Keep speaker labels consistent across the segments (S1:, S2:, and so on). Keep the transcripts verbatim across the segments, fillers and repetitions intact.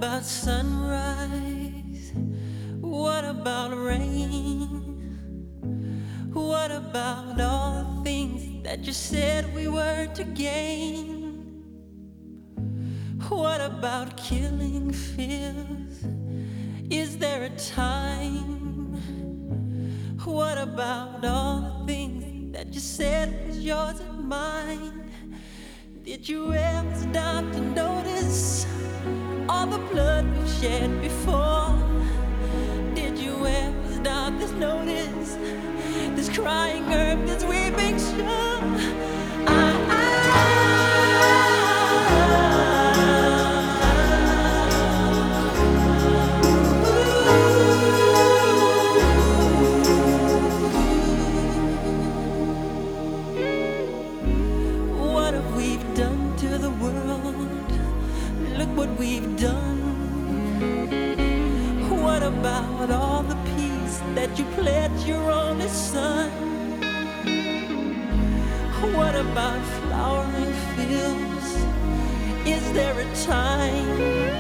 S1: about sunrise? What about rain? What about all the things that you said we were to gain? What about killing fears? Is there a time? What about all the things that you said was yours and mine? Did you ever stop to notice all the blood we've shed before? Did you ever stop to notice this crying earth, this weeping shore? I, What have we done to the world? Look what we've done. What about all the peace that you pledged your only son? What about flowering fields? Is there a time?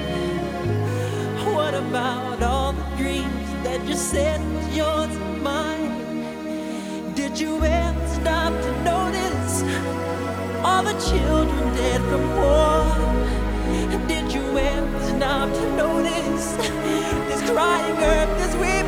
S1: What about all the dreams that you said was yours and mine? Did you ever stop to notice all the children dead from war? Did you ever stop to notice this crying earth, this weeping